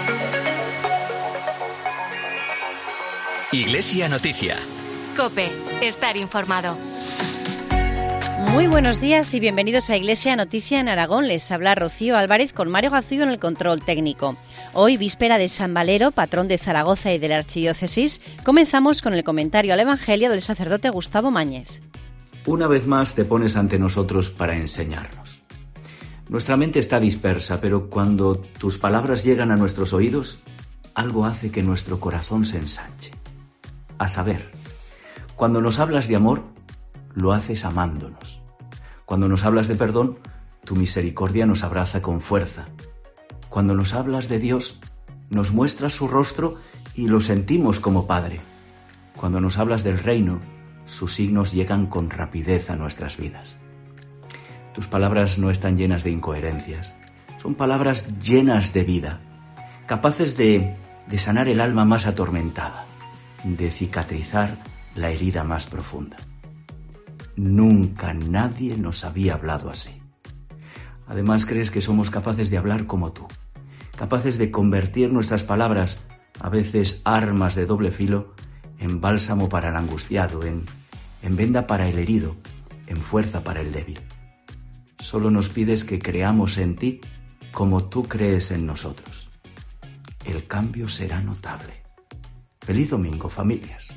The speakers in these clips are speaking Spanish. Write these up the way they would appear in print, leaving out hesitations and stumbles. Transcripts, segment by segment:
Iglesia Noticia. COPE. Estar informado. Muy buenos días y bienvenidos a Iglesia Noticia en Aragón. Les habla Rocío Álvarez con Mario Gacillo en el control técnico. Hoy, víspera de San Valero, patrón de Zaragoza y de la Archidiócesis, comenzamos con el comentario al Evangelio del sacerdote Gustavo Máñez. Una vez más te pones ante nosotros para enseñarnos. Nuestra mente está dispersa, pero cuando tus palabras llegan a nuestros oídos, algo hace que nuestro corazón se ensanche. A saber, cuando nos hablas de amor, lo haces amándonos. Cuando nos hablas de perdón, tu misericordia nos abraza con fuerza. Cuando nos hablas de Dios, nos muestras su rostro y lo sentimos como Padre. Cuando nos hablas del reino, sus signos llegan con rapidez a nuestras vidas. Tus palabras no están llenas de incoherencias. Son palabras llenas de vida, capaces de sanar el alma más atormentada, de cicatrizar la herida más profunda. Nunca nadie nos había hablado así. Además, crees que somos capaces de hablar como tú, capaces de convertir nuestras palabras, a veces armas de doble filo, en bálsamo para el angustiado, en venda para el herido, en fuerza para el débil. Solo nos pides que creamos en ti como tú crees en nosotros. El cambio será notable. ¡Feliz domingo, familias!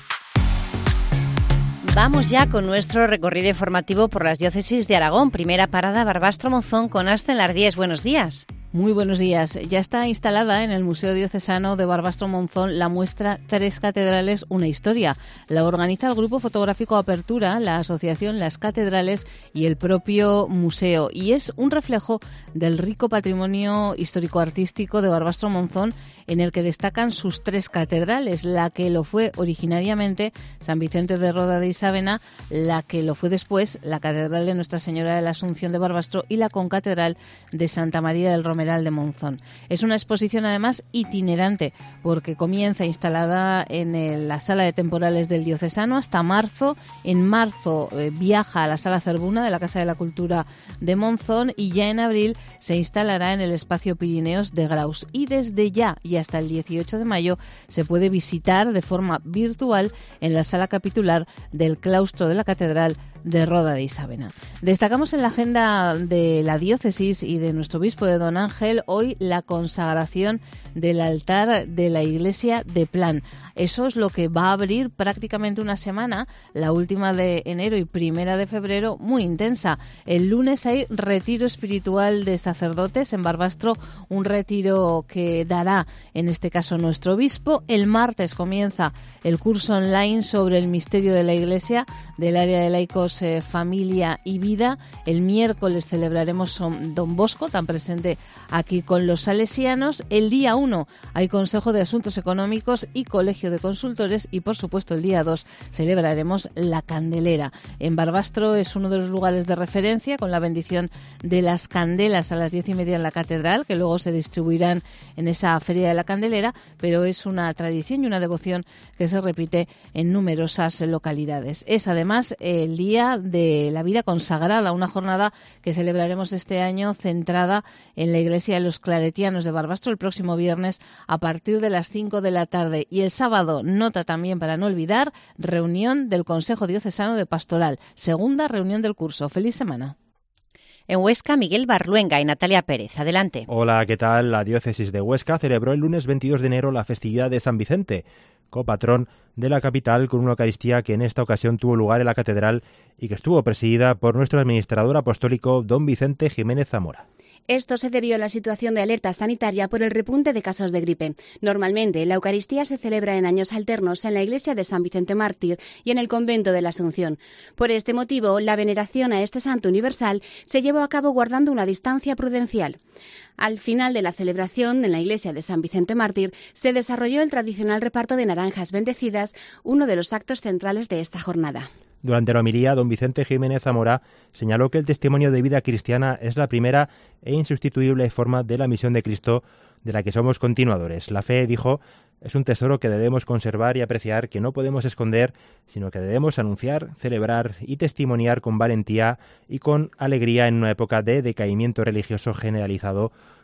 Vamos ya con nuestro recorrido informativo por las diócesis de Aragón. Primera parada, Barbastro Monzón con Ascen Lardíez. Buenos días. Muy buenos días. Ya está instalada en el Museo Diocesano de Barbastro Monzón la muestra Tres Catedrales, una historia. La organiza el Grupo Fotográfico Apertura, la asociación Las Catedrales y el propio museo. Y es un reflejo del rico patrimonio histórico-artístico de Barbastro Monzón, en el que destacan sus tres catedrales, la que lo fue originariamente San Vicente de Roda de Isávena, la que lo fue después la Catedral de Nuestra Señora de la Asunción de Barbastro y la concatedral de Santa María del Romeral de Monzón. Es una exposición además itinerante, porque comienza instalada en la Sala de Temporales del Diocesano hasta marzo. En marzo viaja a la Sala Zerbuna de la Casa de la Cultura de Monzón y ya en abril se instalará en el Espacio Pirineos de Graus. Y desde ya y hasta el 18 de mayo se puede visitar de forma virtual en la Sala Capitular del claustro de la Catedral de Roda de Isávena. Destacamos en la agenda de la diócesis y de nuestro obispo de Don Ángel hoy la consagración del altar de la iglesia de Plan. Eso es lo que va a abrir prácticamente una semana, la última de enero y primera de febrero, muy intensa. El lunes hay retiro espiritual de sacerdotes en Barbastro, un retiro que dará en este caso nuestro obispo. El martes comienza el curso online sobre el misterio de la iglesia del área de laicos, familia y vida. El miércoles celebraremos Don Bosco, tan presente aquí con los salesianos. El día 1 hay Consejo de Asuntos Económicos y Colegio de Consultores y, por supuesto, el día 2 celebraremos la Candelera. En Barbastro es uno de los lugares de referencia, con la bendición de las candelas a las 10:30 en la catedral, que luego se distribuirán en esa Feria de la Candelera, pero es una tradición y una devoción que se repite en numerosas localidades. Es además el Día de la Vida Consagrada, una jornada que celebraremos este año centrada en la Iglesia de los Claretianos de Barbastro el próximo viernes a partir de las 5 de la tarde. Y el sábado, nota también para no olvidar, reunión del Consejo Diocesano de Pastoral, segunda reunión del curso. ¡Feliz semana! En Huesca, Miguel Barluenga y Natalia Pérez. Adelante. Hola, ¿qué tal? La diócesis de Huesca celebró el lunes 22 de enero la festividad de San Vicente, copatrón de la capital, con una Eucaristía que en esta ocasión tuvo lugar en la catedral y que estuvo presidida por nuestro administrador apostólico, don Vicente Jiménez Zamora. Esto se debió a la situación de alerta sanitaria por el repunte de casos de gripe. Normalmente, la Eucaristía se celebra en años alternos en la iglesia de San Vicente Mártir y en el convento de la Asunción. Por este motivo, la veneración a este santo universal se llevó a cabo guardando una distancia prudencial. Al final de la celebración, en la iglesia de San Vicente Mártir, se desarrolló el tradicional reparto de naranjas bendecidas, uno de los actos centrales de esta jornada. Durante la homilía, don Vicente Jiménez Zamora señaló que el testimonio de vida cristiana es la primera e insustituible forma de la misión de Cristo de la que somos continuadores. La fe, dijo, es un tesoro que debemos conservar y apreciar, que no podemos esconder, sino que debemos anunciar, celebrar y testimoniar con valentía y con alegría en una época de decaimiento religioso generalizado,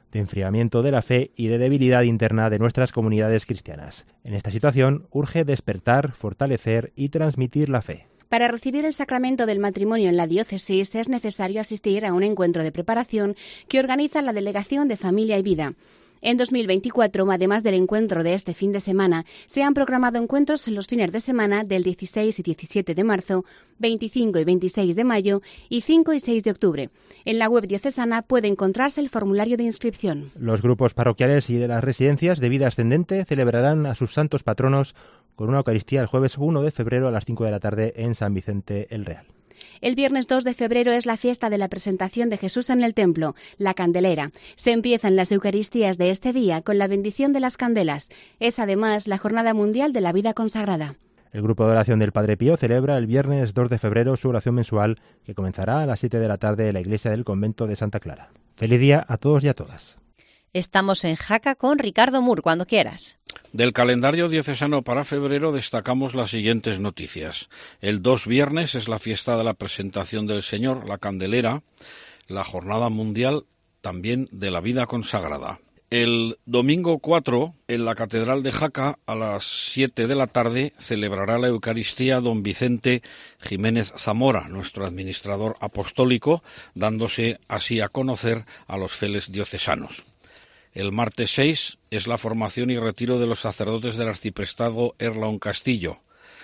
de enfriamiento de la fe y de debilidad interna de nuestras comunidades cristianas. En esta situación urge despertar, fortalecer y transmitir la fe. Para recibir el sacramento del matrimonio en la diócesis es necesario asistir a un encuentro de preparación que organiza la Delegación de Familia y Vida. En 2024, además del encuentro de este fin de semana, se han programado encuentros en los fines de semana del 16 y 17 de marzo, 25 y 26 de mayo y 5 y 6 de octubre. En la web diocesana puede encontrarse el formulario de inscripción. Los grupos parroquiales y de las residencias de vida ascendente celebrarán a sus santos patronos con una Eucaristía el jueves 1 de febrero a las 5 de la tarde en San Vicente el Real. El viernes 2 de febrero es la fiesta de la presentación de Jesús en el templo, la Candelera. Se empiezan las Eucaristías de este día con la bendición de las candelas. Es además la Jornada Mundial de la Vida Consagrada. El grupo de oración del Padre Pío celebra el viernes 2 de febrero su oración mensual que comenzará a las 7 de la tarde en la iglesia del convento de Santa Clara. Feliz día a todos y a todas. Estamos en Jaca con Ricardo Mur, cuando quieras. Del calendario diocesano para febrero destacamos las siguientes noticias. El 2 viernes es la fiesta de la presentación del Señor, la Candelera, la Jornada Mundial también de la Vida Consagrada. El domingo 4, en la Catedral de Jaca, a las 7 de la tarde, celebrará la Eucaristía don Vicente Jiménez Zamora, nuestro administrador apostólico, dándose así a conocer a los fieles diocesanos. El martes 6 es la formación y retiro de los sacerdotes del arciprestazgo Erlaón Castillo.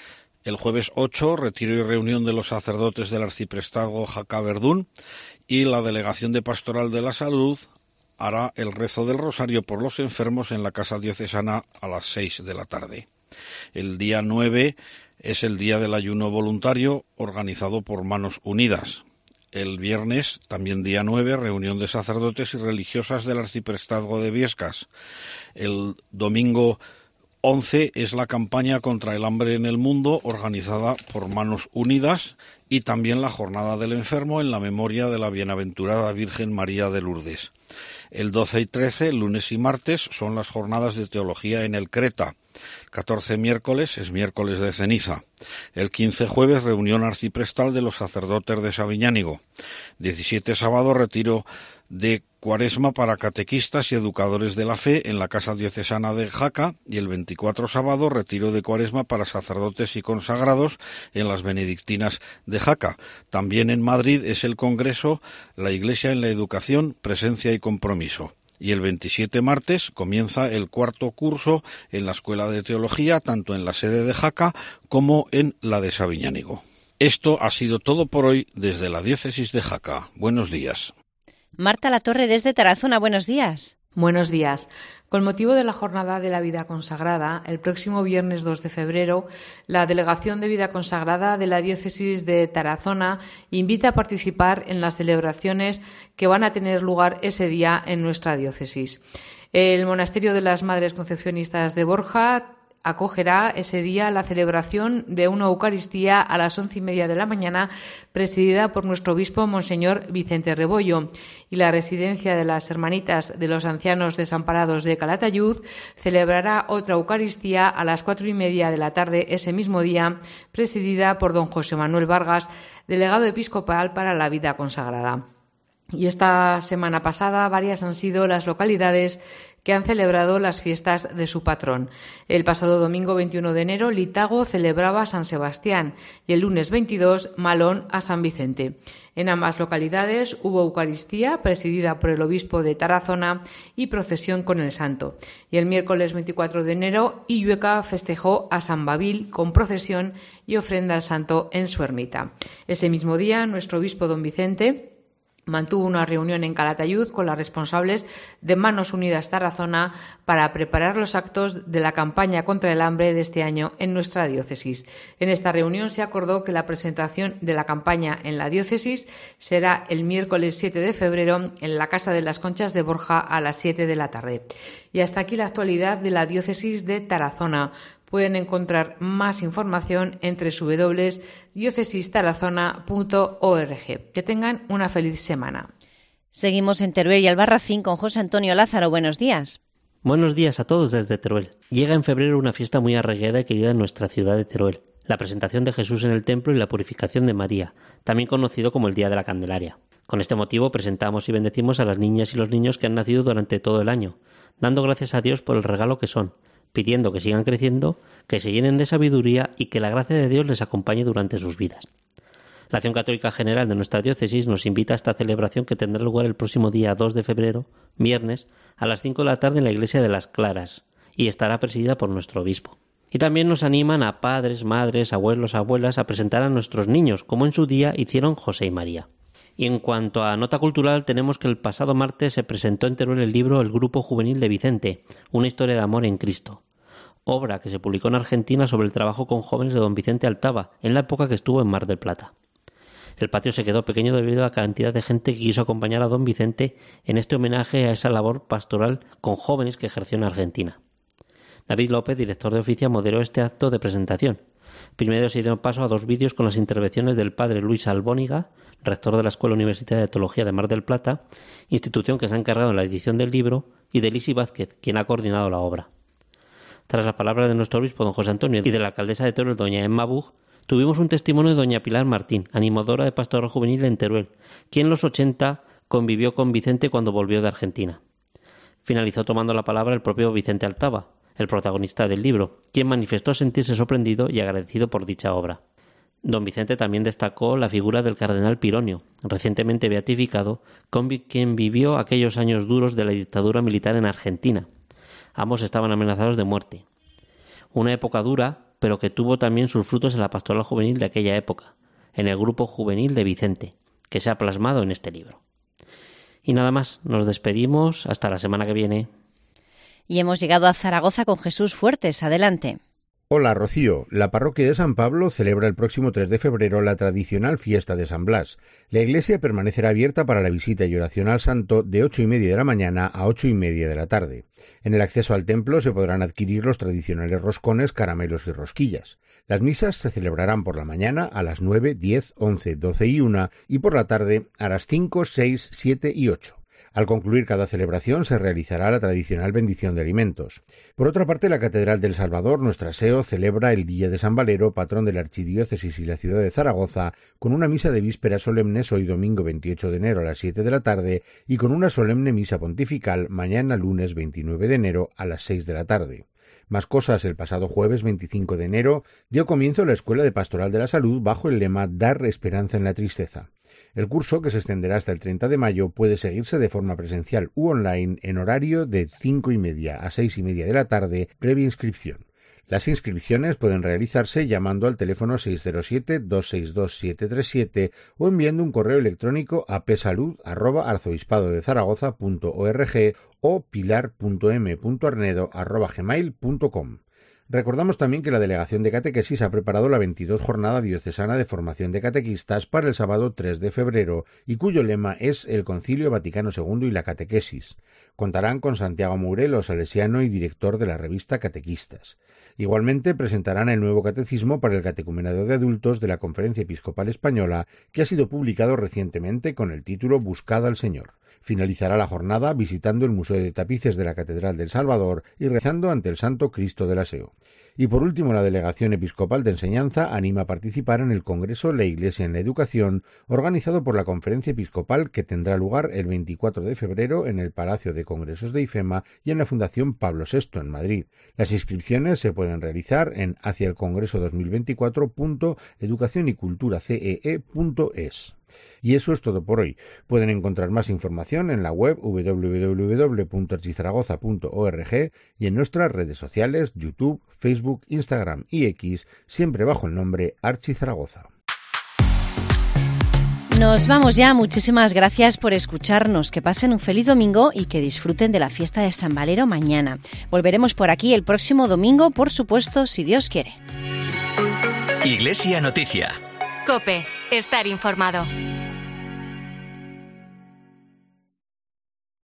El jueves 8, retiro y reunión de los sacerdotes del arciprestazgo Jaca-Verdún, y la Delegación de Pastoral de la Salud hará el rezo del rosario por los enfermos en la Casa Diocesana a las 6 de la tarde. El día 9 es el día del ayuno voluntario organizado por Manos Unidas. El viernes, también día 9, reunión de sacerdotes y religiosas del arciprestazgo de Biescas. El domingo 11 es la campaña contra el hambre en el mundo organizada por Manos Unidas y también la jornada del enfermo en la memoria de la bienaventurada Virgen María de Lourdes. El 12 y 13, lunes y martes, son las jornadas de teología en el Creta. El 14 miércoles es miércoles de ceniza. El 15 jueves, reunión arciprestal de los sacerdotes de Sabiñánigo. 17 sábado, retiro de Cuaresma para catequistas y educadores de la fe en la Casa Diocesana de Jaca, y el 24 sábado, retiro de Cuaresma para sacerdotes y consagrados en las benedictinas de Jaca. También en Madrid es el congreso La Iglesia en la Educación, Presencia y Compromiso. Y el 27 martes comienza el cuarto curso en la Escuela de Teología, tanto en la sede de Jaca como en la de Sabiñánigo. Esto ha sido todo por hoy desde la Diócesis de Jaca. Buenos días. Marta Latorre desde Tarazona, buenos días. Buenos días. Con motivo de la Jornada de la Vida Consagrada, el próximo viernes 2 de febrero, la Delegación de Vida Consagrada de la Diócesis de Tarazona invita a participar en las celebraciones que van a tener lugar ese día en nuestra diócesis. El Monasterio de las Madres Concepcionistas de Borja acogerá ese día la celebración de una Eucaristía a las 11:30 de la mañana, presidida por nuestro obispo Monseñor Vicente Rebollo, y la residencia de las Hermanitas de los Ancianos Desamparados de Calatayud celebrará otra Eucaristía a las 4:30 de la tarde ese mismo día, presidida por don José Manuel Vargas, delegado episcopal para la vida consagrada. Y esta semana pasada varias han sido las localidades que han celebrado las fiestas de su patrón. El pasado domingo 21 de enero, Litago celebraba San Sebastián y el lunes 22, Malón a San Vicente. En ambas localidades hubo Eucaristía presidida por el obispo de Tarazona y procesión con el santo. Y el miércoles 24 de enero, Illueca festejó a San Babil con procesión y ofrenda al santo en su ermita. Ese mismo día, nuestro obispo don Vicente mantuvo una reunión en Calatayud con las responsables de Manos Unidas Tarazona para preparar los actos de la campaña contra el hambre de este año en nuestra diócesis. En esta reunión se acordó que la presentación de la campaña en la diócesis será el miércoles 7 de febrero en la Casa de las Conchas de Borja a las 7 de la tarde. Y hasta aquí la actualidad de la diócesis de Tarazona. Pueden encontrar más información en www.diocesistarazona.org. Que tengan una feliz semana. Seguimos en Teruel y Albarracín con José Antonio Lázaro. Buenos días. Buenos días a todos desde Teruel. Llega en febrero una fiesta muy arraigada y querida en nuestra ciudad de Teruel, la presentación de Jesús en el templo y la purificación de María, también conocido como el Día de la Candelaria. Con este motivo presentamos y bendecimos a las niñas y los niños que han nacido durante todo el año, dando gracias a Dios por el regalo que son, pidiendo que sigan creciendo, que se llenen de sabiduría y que la gracia de Dios les acompañe durante sus vidas. La Acción Católica General de nuestra diócesis nos invita a esta celebración que tendrá lugar el próximo día 2 de febrero, viernes, a las 5 de la tarde en la iglesia de Las Claras, y estará presidida por nuestro obispo. Y también nos animan a padres, madres, abuelos, abuelas a presentar a nuestros niños, como en su día hicieron José y María. Y en cuanto a nota cultural, tenemos que el pasado martes se presentó en Teruel el libro El Grupo Juvenil de Vicente, una historia de amor en Cristo, obra que se publicó en Argentina sobre el trabajo con jóvenes de don Vicente Altava, en la época que estuvo en Mar del Plata. El patio se quedó pequeño debido a la cantidad de gente que quiso acompañar a don Vicente en este homenaje a esa labor pastoral con jóvenes que ejerció en Argentina. David López, director de Oficia, moderó este acto de presentación. Primero se dio paso a 2 vídeos con las intervenciones del padre Luis Albóniga, rector de la Escuela Universitaria de Teología de Mar del Plata, institución que se ha encargado en la edición del libro, y de Lisi Vázquez, quien ha coordinado la obra. Tras las palabras de nuestro obispo don José Antonio y de la alcaldesa de Teruel, doña Emma Bug, tuvimos un testimonio de doña Pilar Martín, animadora de Pastoral Juvenil en Teruel, quien en los 80 convivió con Vicente cuando volvió de Argentina. Finalizó tomando la palabra el propio Vicente Altava, el protagonista del libro, quien manifestó sentirse sorprendido y agradecido por dicha obra. Don Vicente también destacó la figura del cardenal Pironio, recientemente beatificado, con quien vivió aquellos años duros de la dictadura militar en Argentina. Ambos estaban amenazados de muerte. Una época dura, pero que tuvo también sus frutos en la pastoral juvenil de aquella época, en el Grupo Juvenil de Vicente, que se ha plasmado en este libro. Y nada más, nos despedimos hasta la semana que viene. Y hemos llegado a Zaragoza con Jesús Fuertes. Adelante. Hola, Rocío. La parroquia de San Pablo celebra el próximo 3 de febrero la tradicional fiesta de San Blas. La iglesia permanecerá abierta para la visita y oración al santo de 8:30 de la mañana a 8:30 de la tarde. En el acceso al templo se podrán adquirir los tradicionales roscones, caramelos y rosquillas. Las misas se celebrarán por la mañana a las 9, 10, 11, 12 y 1 y por la tarde a las 5, 6, 7 y 8. Al concluir cada celebración se realizará la tradicional bendición de alimentos. Por otra parte, la Catedral del Salvador, Nuestra SEO, celebra el Día de San Valero, patrón de la Archidiócesis y la ciudad de Zaragoza, con una misa de vísperas solemnes hoy domingo 28 de enero a las 7 de la tarde y con una solemne misa pontifical mañana lunes 29 de enero a las 6 de la tarde. Más cosas, el pasado jueves 25 de enero dio comienzo la Escuela de Pastoral de la Salud bajo el lema Dar esperanza en la tristeza. El curso, que se extenderá hasta el 30 de mayo, puede seguirse de forma presencial u online en horario de 5:30 a 6:30 de la tarde, previa inscripción. Las inscripciones pueden realizarse llamando al teléfono 607-262-737 o enviando un correo electrónico a pesalud@arzobispadodezaragoza.org o pilar.m.arnedo@gmail.com. Recordamos también que la Delegación de Catequesis ha preparado la 22 Jornada Diocesana de Formación de Catequistas para el sábado 3 de febrero y cuyo lema es el Concilio Vaticano II y la Catequesis. Contarán con Santiago Mourelo, salesiano y director de la revista Catequistas. Igualmente presentarán el nuevo catecismo para el catecumenado de adultos de la Conferencia Episcopal Española, que ha sido publicado recientemente con el título Buscad al Señor. Finalizará la jornada visitando el Museo de Tapices de la Catedral del Salvador y rezando ante el Santo Cristo de la SEO. Y por último, la Delegación Episcopal de Enseñanza anima a participar en el Congreso La Iglesia en la Educación, organizado por la Conferencia Episcopal, que tendrá lugar el 24 de febrero en el Palacio de Congresos de IFEMA y en la Fundación Pablo VI en Madrid. Las inscripciones se pueden realizar en haciaelcongreso2024.educacionyculturacee.es. Y eso es todo por hoy. Pueden encontrar más información en la web www.archizaragoza.org y en nuestras redes sociales YouTube, Facebook, Instagram y X, siempre bajo el nombre Archizaragoza. Nos vamos ya. Muchísimas gracias por escucharnos. Que pasen un feliz domingo y que disfruten de la fiesta de San Valero mañana. Volveremos por aquí el próximo domingo, por supuesto, si Dios quiere. Iglesia Noticia. COPE. Estar informado.